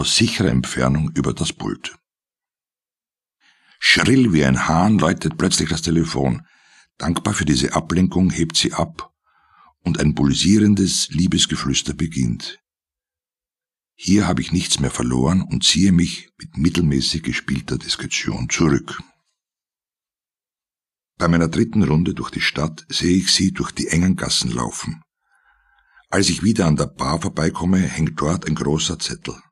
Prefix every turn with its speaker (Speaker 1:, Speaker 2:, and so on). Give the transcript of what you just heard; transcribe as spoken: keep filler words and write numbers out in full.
Speaker 1: aus sicherer Entfernung über das Pult. Schrill wie ein Hahn läutet plötzlich das Telefon. Dankbar für diese Ablenkung hebt sie ab und ein pulsierendes Liebesgeflüster beginnt. Hier habe ich nichts mehr verloren und ziehe mich mit mittelmäßig gespielter Diskretion zurück. Bei meiner dritten Runde durch die Stadt sehe ich sie durch die engen Gassen laufen. Als ich wieder an der Bar vorbeikomme, hängt dort ein großer Zettel.